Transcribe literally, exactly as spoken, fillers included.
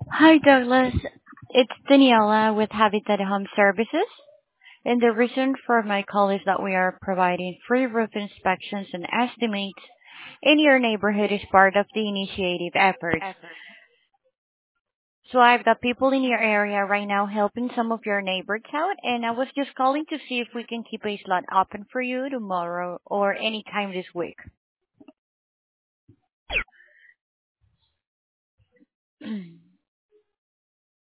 Hi, Douglas. It's Daniela with Habitat Home Services. And the reason for my call is that we are providing free roof inspections and estimates in your neighborhood as part of the initiative efforts. So I've got people in your area right now helping some of your neighbors out, and I was just calling to see if we can keep a slot open for you tomorrow or any time this week.